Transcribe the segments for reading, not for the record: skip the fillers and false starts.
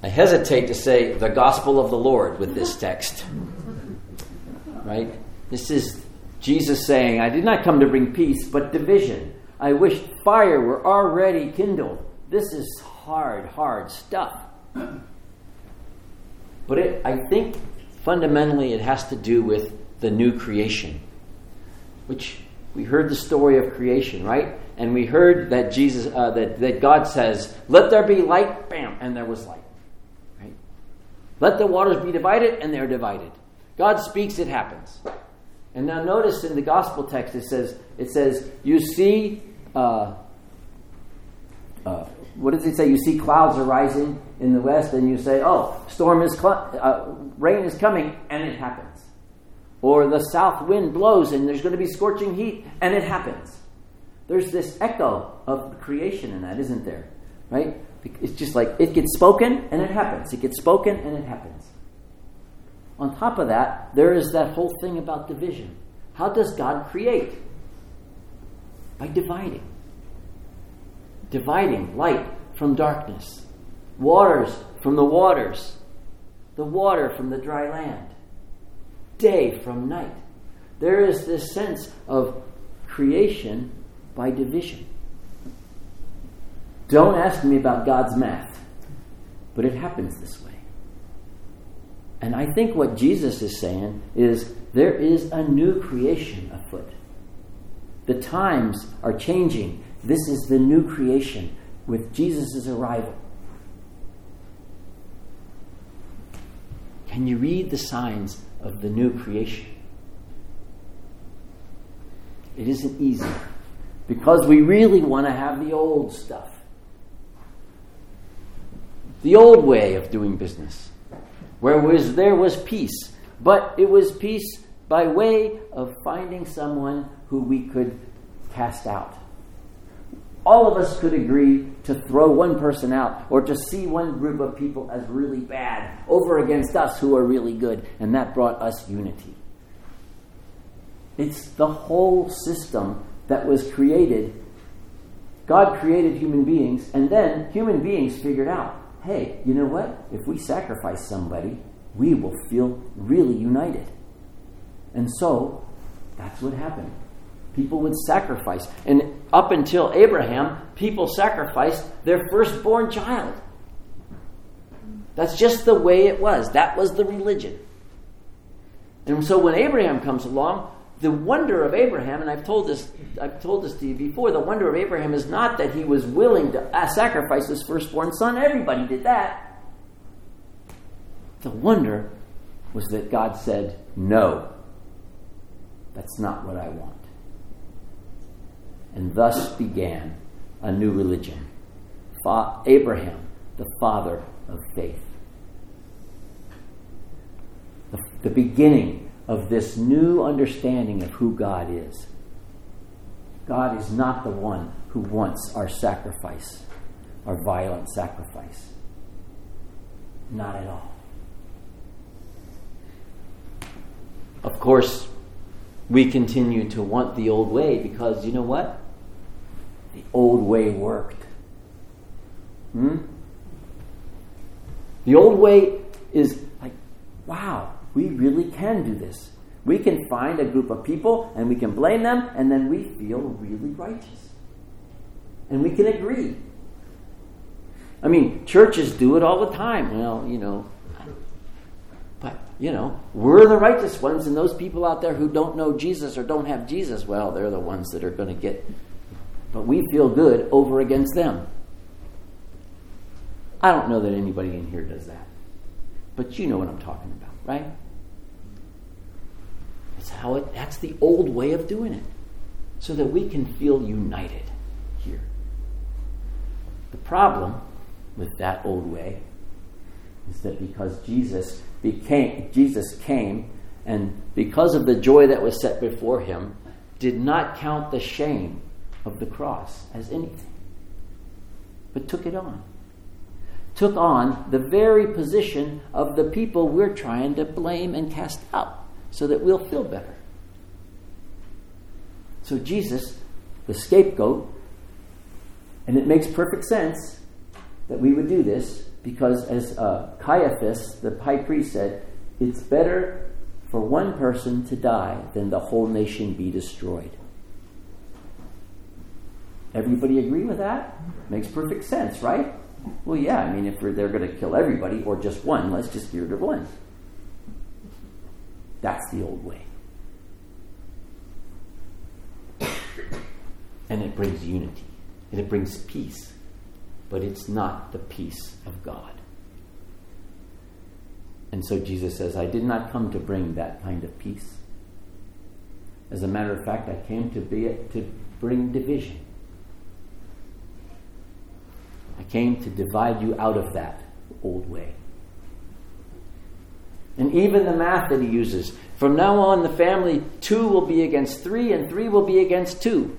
I hesitate to say the gospel of the Lord with this text. Right? This is Jesus saying, I did not come to bring peace, but division. I wish fire were already kindled. This is hard stuff. But I think fundamentally it has to do with the new creation, which we heard the story of creation, right? And we heard that Jesus, that God says, "Let there be light," bam, and there was light. Right? Let the waters be divided, and they're divided. God speaks, it happens. And now notice in the gospel text it says, you see. What does it say? You see clouds arising in the west, and you say, "Oh, rain is coming," and it happens. Or the south wind blows, and there's going to be scorching heat, and it happens. There's this echo of creation in that, isn't there? Right? It's just like it gets spoken, and it happens. It gets spoken, and it happens. On top of that, there is that whole thing about division. How does God create? By dividing. Dividing light from darkness, waters from the waters, the water from the dry land, day from night. There is this sense of creation by division. Don't ask me about God's math, but it happens this way. And I think what Jesus is saying is there is a new creation afoot. The times are changing. This is the new creation with Jesus' arrival. Can you read the signs of the new creation? It isn't easy because we really want to have the old stuff. The old way of doing business. There was peace, but it was peace by way of finding someone who we could cast out. All of us could agree to throw one person out or to see one group of people as really bad over against us who are really good, and that brought us unity. It's the whole system that was created. God created human beings, and then human beings figured out, hey, you know what? If we sacrifice somebody, we will feel really united. And so, that's what happened. People would sacrifice. And up until Abraham, people sacrificed their firstborn child. That's just the way it was. That was the religion. And so when Abraham comes along, the wonder of Abraham, and I've told this to you before, the wonder of Abraham is not that he was willing to sacrifice his firstborn son. Everybody did that. The wonder was that God said, no, that's not what I want. And thus began a new religion. Abraham, the father of faith. The beginning of this new understanding of who God is. God is not the one who wants our sacrifice, our violent sacrifice. Not at all. Of course, we continue to want the old way because, you know what? The old way worked. The old way is like, wow, we really can do this. We can find a group of people and we can blame them, and then we feel really righteous. And we can agree. I mean, churches do it all the time. Well, but, we're the righteous ones, and those people out there who don't know Jesus or don't have Jesus, well, they're the ones that are going to get. But we feel good over against them. I don't know that anybody in here does that. But you know what I'm talking about, right? That's the old way of doing it. So that we can feel united here. The problem with that old way is that because Jesus came, and because of the joy that was set before him, did not count the shame of the cross as anything, but took it on. Took on the very position of the people we're trying to blame and cast out so that we'll feel better. So Jesus, the scapegoat, and it makes perfect sense that we would do this, Because as Caiaphas, the high priest, said, it's better for one person to die than the whole nation be destroyed. Everybody agree with that? Makes perfect sense, right? Well, yeah, I mean, if they're going to kill everybody or just one, let's just get rid of one. That's the old way. And it brings unity. And it brings peace. But it's not the peace of God. And so Jesus says, I did not come to bring that kind of peace. As a matter of fact, I came to bring division. I came to divide you out of that old way. And even the math that he uses, from now on the family 2 will be against 3 and 3 will be against 2.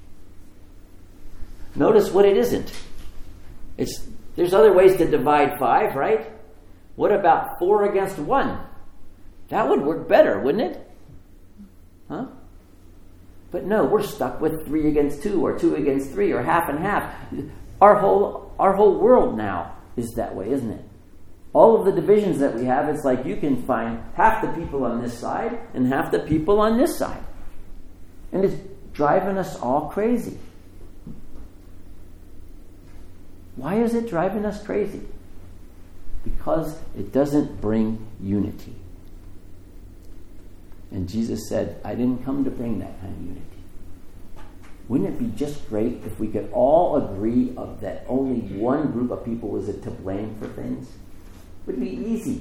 Notice what it isn't. There's other ways to divide 5, right? What about 4 against 1? That would work better, wouldn't it? Huh? But no, we're stuck with 3 against 2 or 2 against 3 or half and half. Our whole world now is that way, isn't it? All of the divisions that we have, it's like you can find half the people on this side and half the people on this side. And it's driving us all crazy. Why is it driving us crazy? Because it doesn't bring unity. And Jesus said, I didn't come to bring that kind of unity. Wouldn't it be just great if we could all agree that only one group of people was to blame for things? It would be easy.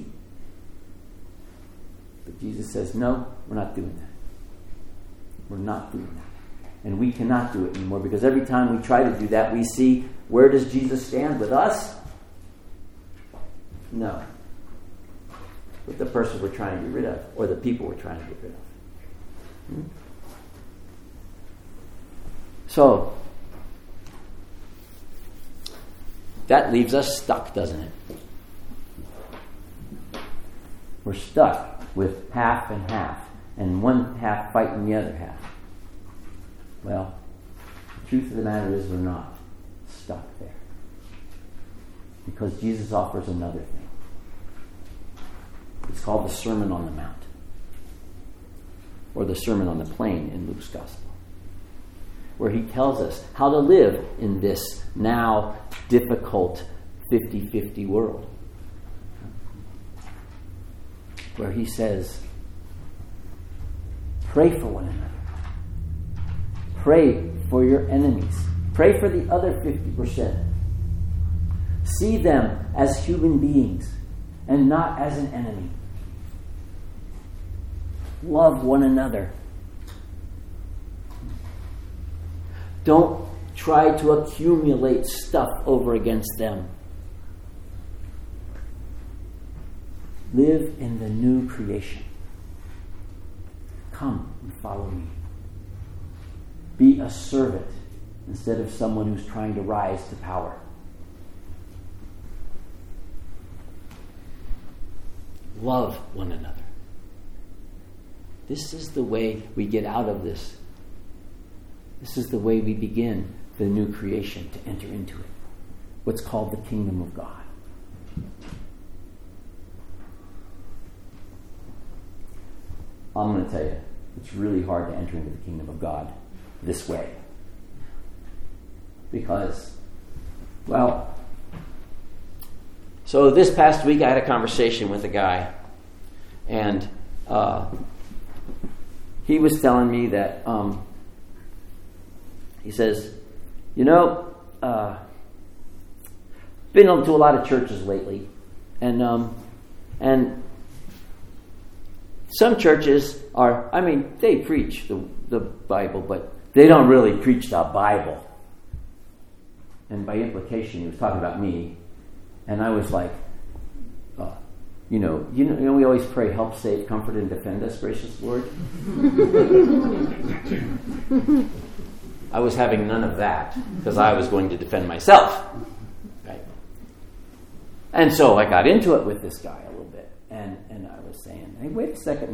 But Jesus says, no, we're not doing that. We're not doing that. And we cannot do it anymore, because every time we try to do that, we see, where does Jesus stand with us? No. With the person we're trying to get rid of, or the people we're trying to get rid of. So, that leaves us stuck, doesn't it? We're stuck with half and half, and one half fighting the other half. Well, the truth of the matter is we're not stuck there. Because Jesus offers another thing. It's called the Sermon on the Mount, or the Sermon on the Plain in Luke's Gospel, where he tells us how to live in this now difficult 50-50 world. Where he says, pray for one another. Pray for your enemies. Pray for the other 50%. See them as human beings and not as an enemy. Love one another. Don't try to accumulate stuff over against them. Live in the new creation. Come and follow me. Be a servant instead of someone who's trying to rise to power. Love one another. This is the way we get out of this. This is the way we begin the new creation, to enter into it. What's called the kingdom of God. I'm going to tell you, it's really hard to enter into the kingdom of God this way. Because, well, so this past week I had a conversation with a guy, and he was telling me that, he says, been to a lot of churches lately, and some churches they preach the Bible, but they don't really preach the Bible. And by implication, he was talking about me. And I was like, we always pray, help, save, comfort, and defend us, gracious Lord. I was having none of that, because I was going to defend myself. Right? And so I got into it with this guy a little bit. And I was saying, hey, wait a second.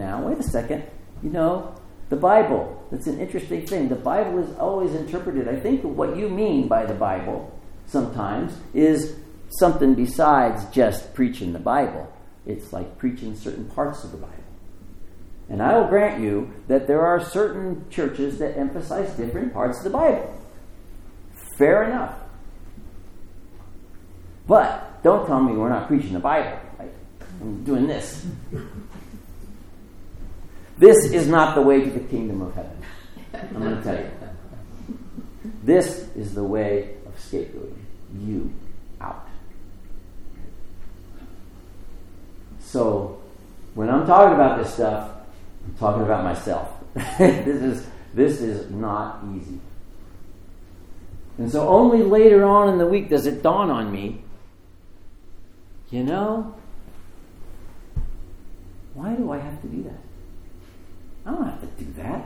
The Bible, that's an interesting thing. The Bible is always interpreted. I think what you mean by the Bible sometimes is something besides just preaching the Bible. It's like preaching certain parts of the Bible. And I will grant you that there are certain churches that emphasize different parts of the Bible. Fair enough. But don't tell me we're not preaching the Bible. I'm doing this. This is not the way to the kingdom of heaven. I'm going to tell you. This is the way of scapegoating you out. So, when I'm talking about this stuff, I'm talking about myself. This is not easy. And so only later on in the week does it dawn on me, why do I have to do that? I don't have to do that.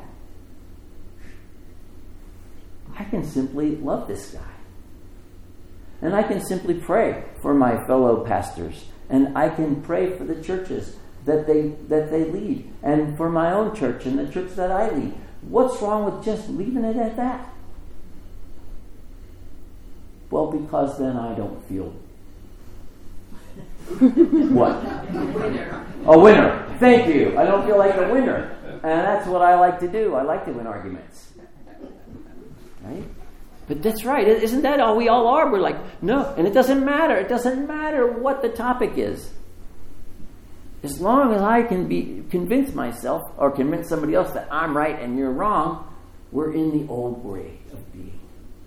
I can simply love this guy. And I can simply pray for my fellow pastors. And I can pray for the churches that they lead. And for my own church and the church that I lead. What's wrong with just leaving it at that? Well, because then I don't feel... What? A winner. Thank you. I don't feel like a winner. And that's what I like to do. I like to win arguments. Right? But that's right. Isn't that all we all are? We're like, no. And it doesn't matter. It doesn't matter what the topic is. As long as I can convince myself or convince somebody else that I'm right and you're wrong, we're in the old way of being.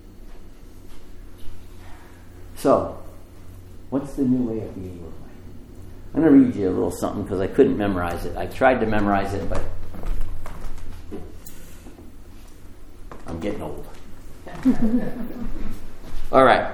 So, what's the new way of being look like? I'm going to read you a little something because I couldn't memorize it. I tried to memorize it, but I'm getting old. All right.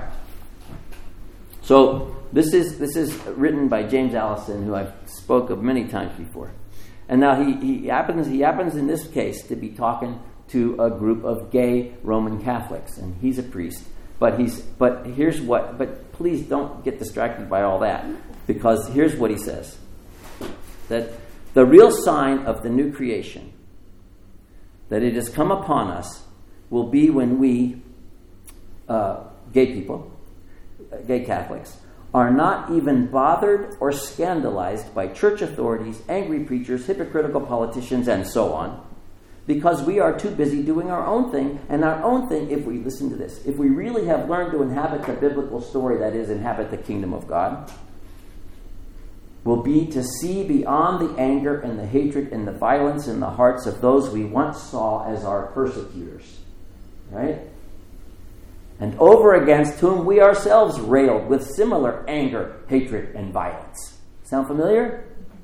So this is written by James Allison, who I've spoke of many times before. And now he happens in this case to be talking to a group of gay Roman Catholics, and he's a priest. But please don't get distracted by all that, because here's what he says: that the real sign of the new creation, that it has come upon us, will be when we, gay Catholics, are not even bothered or scandalized by church authorities, angry preachers, hypocritical politicians, and so on, because we are too busy doing our own thing. And our own thing, if we listen to this, if we really have learned to inhabit the biblical story, that is, inhabit the kingdom of God, will be to see beyond the anger and the hatred and the violence in the hearts of those we once saw as our persecutors. Right? And over against whom we ourselves railed with similar anger, hatred, and violence. Sound familiar?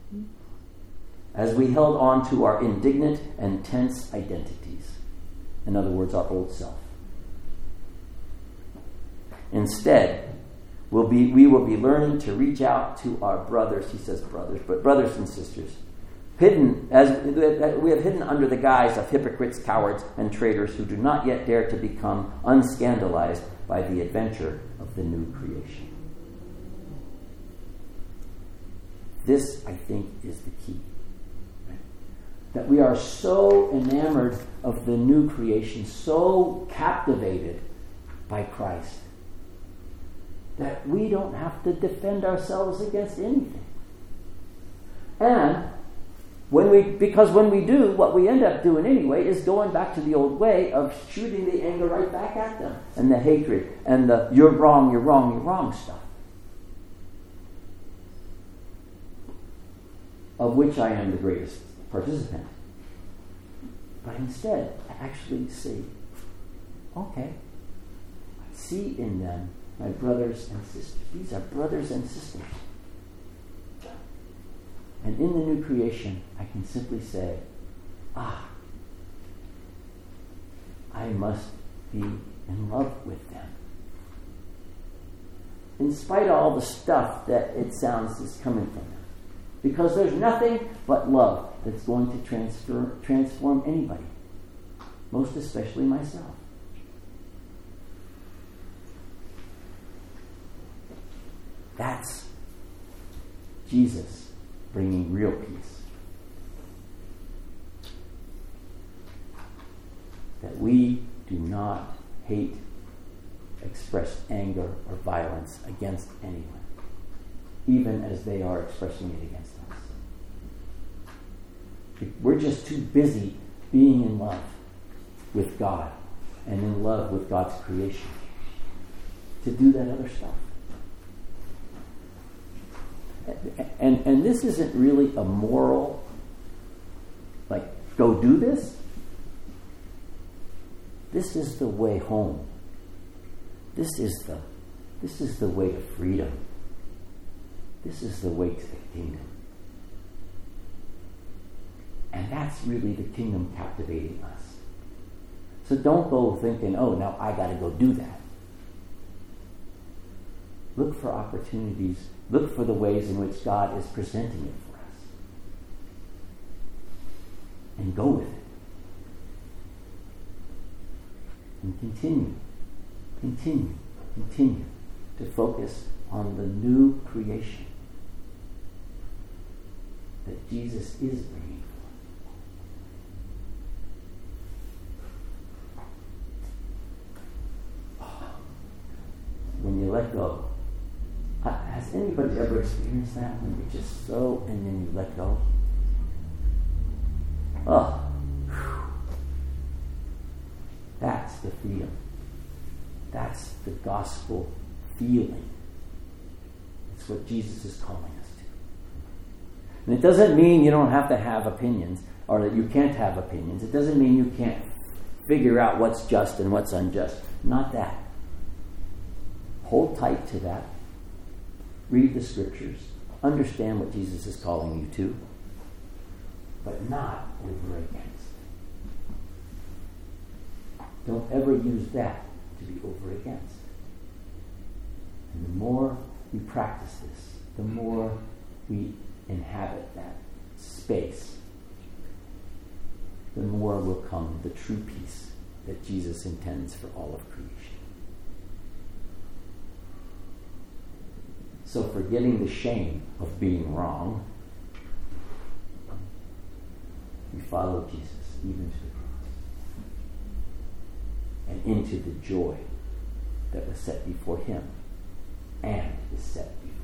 As we held on to our indignant and tense identities. In other words, our old self. Instead, we will be learning to reach out to our brothers, he says brothers, but brothers and sisters, hidden as we have hidden under the guise of hypocrites, cowards, and traitors who do not yet dare to become unscandalized by the adventure of the new creation. This, I think, is the key. Right? That we are so enamored of the new creation, so captivated by Christ, that we don't have to defend ourselves against anything. And when we do, what we end up doing anyway is going back to the old way of shooting the anger right back at them, and the hatred, and the you're wrong stuff. Of which I am the greatest participant. But instead, I actually see, okay, I see in them my brothers and sisters. These are brothers and sisters. And in the new creation, I can simply say, I must be in love with them. In spite of all the stuff that it sounds is coming from them. Because there's nothing but love that's going to transform anybody. Most especially myself. That's Jesus bringing real peace. That we do not hate express anger or violence against anyone, even as they are expressing it against us. We're just too busy being in love with God and in love with God's creation to do that other stuff. And this isn't really a moral, like, go do this. This is the way home. This is the way to freedom. This is the way to the kingdom. And that's really the kingdom captivating us. So don't go thinking, oh, now I got to go do that. Look for opportunities. Look for the ways in which God is presenting it for us. And go with it. And continue to focus on the new creation that Jesus is bringing forth. When you let go, has anybody ever experienced that? When you're just so, and then you let go? Oh, that's the freedom. That's the gospel feeling. It's what Jesus is calling us to. And it doesn't mean you don't have to have opinions, or that you can't have opinions. It doesn't mean you can't figure out what's just and what's unjust. Not that. Hold tight to that. Read the scriptures. Understand what Jesus is calling you to. But not over against. Don't ever use that to be over against. And the more we practice this, the more we inhabit that space, the more will come the true peace that Jesus intends for all of creation. So forgetting the shame of being wrong, we follow Jesus even to the cross and into the joy that was set before him and is set before